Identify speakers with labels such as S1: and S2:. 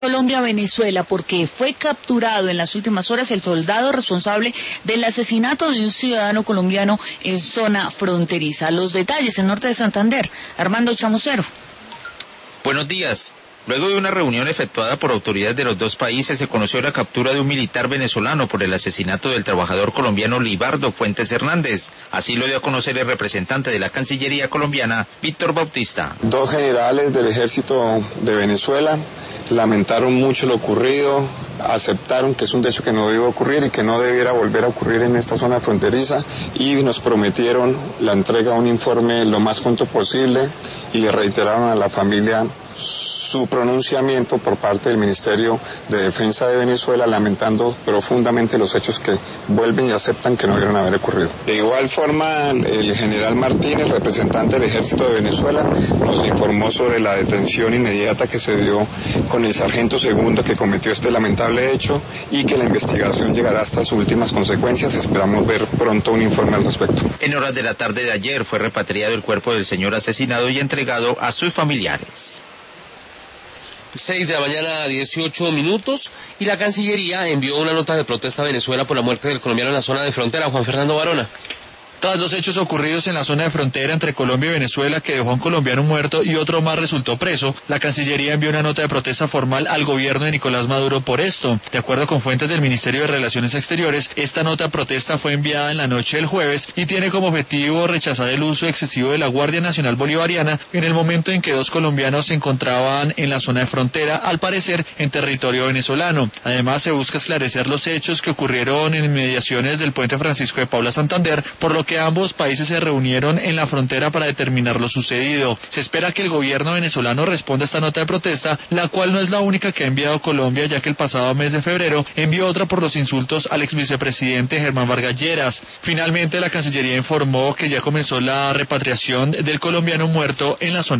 S1: Colombia-Venezuela, porque fue capturado en las últimas horas el soldado responsable del asesinato de un ciudadano colombiano en zona fronteriza. Los detalles en Norte de Santander, Armando Chamucero.
S2: Buenos días. Luego de una reunión efectuada por autoridades de los dos países, se conoció la captura de un militar venezolano por el asesinato del trabajador colombiano Libardo Fuentes Hernández. Así lo dio a conocer el representante de la Cancillería colombiana, Víctor Bautista.
S3: Dos generales del ejército de Venezuela lamentaron mucho lo ocurrido, aceptaron que es un hecho que no debió ocurrir y que no debiera volver a ocurrir en esta zona fronteriza, y nos prometieron la entrega de un informe lo más pronto posible, y le reiteraron a la familia su pronunciamiento por parte del Ministerio de Defensa de Venezuela, lamentando profundamente los hechos que vuelven y aceptan que no debieron haber ocurrido. De igual forma, el general Martínez, representante del Ejército de Venezuela, nos informó sobre la detención inmediata que se dio con el sargento segundo que cometió este lamentable hecho, y que la investigación llegará hasta sus últimas consecuencias. Esperamos ver pronto un informe al respecto.
S2: En horas de la tarde de ayer fue repatriado el cuerpo del señor asesinado y entregado a sus familiares.
S4: 6 de la mañana, 18 minutos, y la Cancillería envió una nota de protesta a Venezuela por la muerte del colombiano en la zona de frontera. Juan Fernando Barona.
S5: Tras los hechos ocurridos en la zona de frontera entre Colombia y Venezuela, que dejó a un colombiano muerto y otro más resultó preso, la Cancillería envió una nota de protesta formal al gobierno de Nicolás Maduro por esto. De acuerdo con fuentes del Ministerio de Relaciones Exteriores, esta nota de protesta fue enviada en la noche del jueves y tiene como objetivo rechazar el uso excesivo de la Guardia Nacional Bolivariana en el momento en que dos colombianos se encontraban en la zona de frontera, al parecer en territorio venezolano. Además, se busca esclarecer los hechos que ocurrieron en inmediaciones del puente Francisco de Paula Santander, por lo que ambos países se reunieron en la frontera para determinar lo sucedido. Se espera que el gobierno venezolano responda a esta nota de protesta, la cual no es la única que ha enviado Colombia, ya que el pasado mes de febrero envió otra por los insultos al ex vicepresidente Germán Vargas Lleras. Finalmente, la Cancillería informó que ya comenzó la repatriación del colombiano muerto en la zona